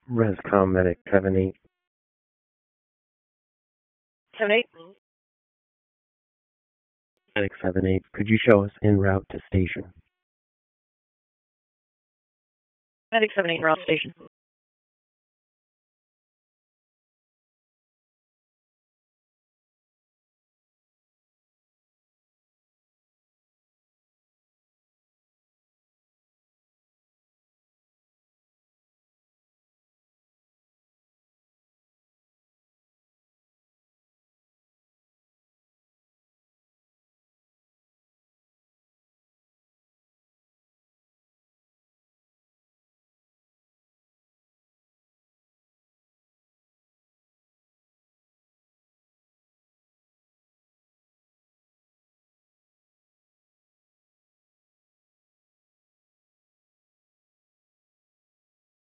Rescom Medic 78. 78. Medic 78. Could you show us en route to station? Medic 78, route station.